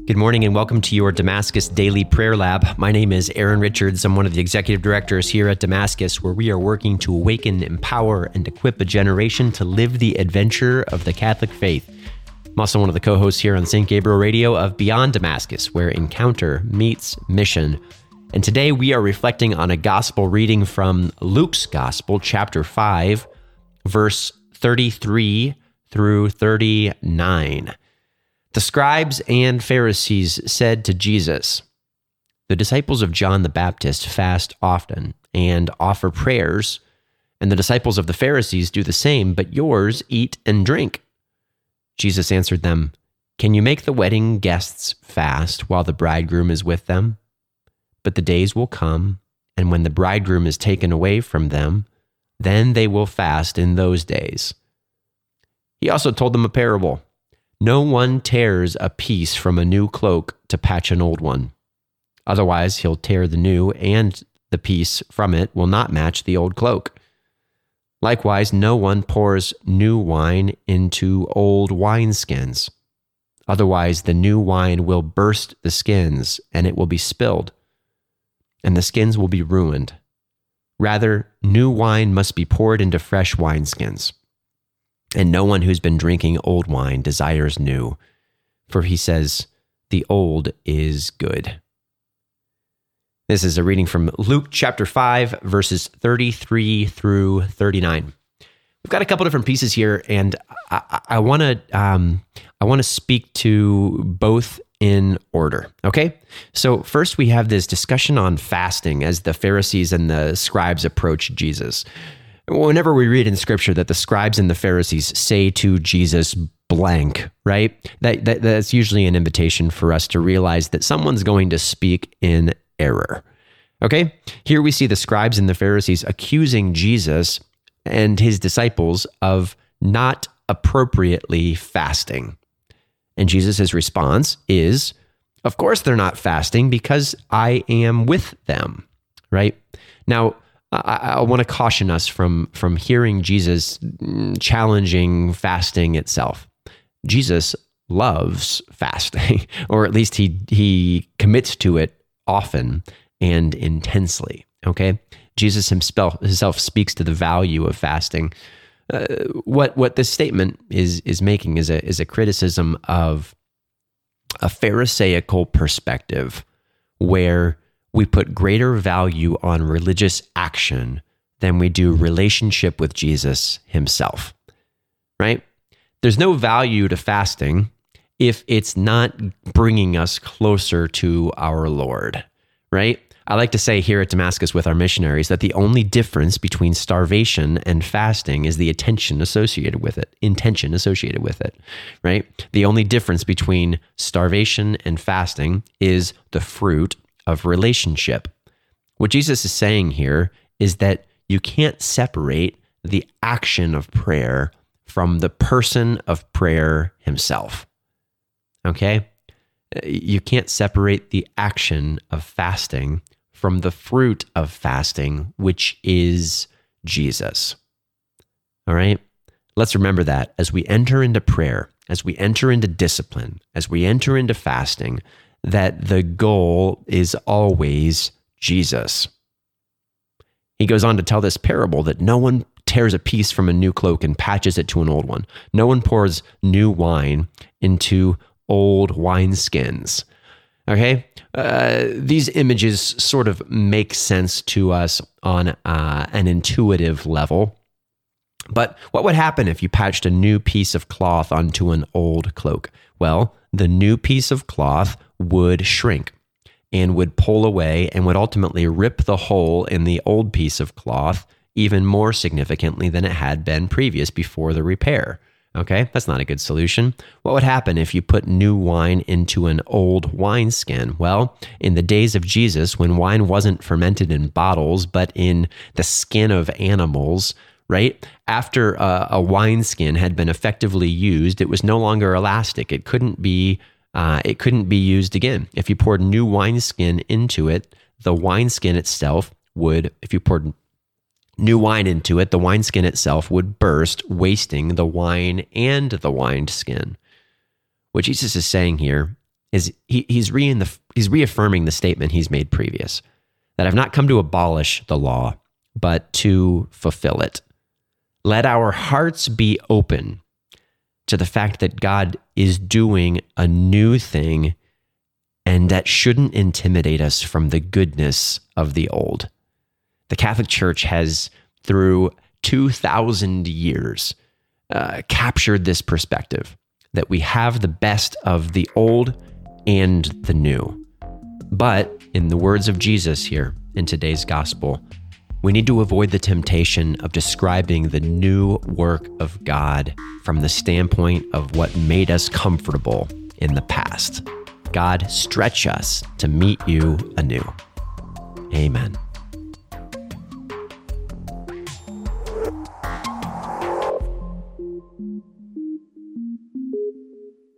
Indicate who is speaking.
Speaker 1: Good morning and welcome to your Damascus Daily Prayer Lab. My name is Aaron Richards. I'm one of the executive directors here at Damascus, where we are working to awaken, empower, and equip a generation to live the adventure of the Catholic faith. I'm also one of the co-hosts here on St. Gabriel Radio of Beyond Damascus, where encounter meets mission. And today we are reflecting on a gospel reading from Luke's Gospel, chapter 5, verse 33 through 39. The scribes and Pharisees said to Jesus, "The disciples of John the Baptist fast often and offer prayers, and the disciples of the Pharisees do the same, but yours eat and drink." Jesus answered them, "Can you make the wedding guests fast while the bridegroom is with them? But the days will come, and when the bridegroom is taken away from them, then they will fast in those days." He also told them a parable. "No one tears a piece from a new cloak to patch an old one. Otherwise, he'll tear the new, and the piece from it will not match the old cloak. Likewise, no one pours new wine into old wineskins. Otherwise, the new wine will burst the skins, and it will be spilled, and the skins will be ruined. Rather, new wine must be poured into fresh wineskins. And no one who's been drinking old wine desires new, for he says, the old is good." This is a reading from Luke chapter 5, verses 33 through 39. We've got a couple different pieces here, and I want to speak to both in order, okay? So first we have this discussion on fasting as the Pharisees and the scribes approach Jesus. Whenever we read in Scripture that the scribes and the Pharisees say to Jesus blank, right? That's usually an invitation for us to realize that someone's going to speak in error. Okay? Here we see the scribes and the Pharisees accusing Jesus and his disciples of not appropriately fasting. And Jesus' response is, of course they're not fasting because I am with them, right? Now, I want to caution us from hearing Jesus challenging fasting itself. Jesus loves fasting, or at least he commits to it often and intensely, okay? Jesus himself speaks to the value of fasting. What this statement is making is a criticism of a Pharisaical perspective where we put greater value on religious action than we do relationship with Jesus himself, right? There's no value to fasting if it's not bringing us closer to our Lord, right? I like to say here at Damascus with our missionaries that the only difference between starvation and fasting is the intention associated with it, right? The only difference between starvation and fasting is the fruit of relationship. What Jesus is saying here is that you can't separate the action of prayer from the person of prayer himself. Okay? You can't separate the action of fasting from the fruit of fasting, which is Jesus. All right? Let's remember that as we enter into prayer, as we enter into discipline, as we enter into fasting, that the goal is always Jesus. He goes on to tell this parable that no one tears a piece from a new cloak and patches it to an old one. No one pours new wine into old wineskins. Okay? These images sort of make sense to us on an intuitive level. But what would happen if you patched a new piece of cloth onto an old cloak? Well, the new piece of cloth would shrink and would pull away and would ultimately rip the hole in the old piece of cloth even more significantly than it had been before the repair. Okay, that's not a good solution. What would happen if you put new wine into an old wineskin? Well, in the days of Jesus, when wine wasn't fermented in bottles, but in the skin of animals, right? After a wineskin had been effectively used, it was no longer elastic. It couldn't be used again. If you poured new wineskin into it, the wineskin itself would, if you poured new wine into it, the wineskin itself would burst, wasting the wine and the wineskin. What Jesus is saying here is he's reaffirming the statement he's made previous, that I've not come to abolish the law, but to fulfill it. Let our hearts be open to the fact that God is doing a new thing, and that shouldn't intimidate us from the goodness of the old. The Catholic Church has, through 2,000 years, captured this perspective that we have the best of the old and the new. But in the words of Jesus here in today's gospel, we need to avoid the temptation of describing the new work of God from the standpoint of what made us comfortable in the past. God, stretch us to meet you anew. Amen.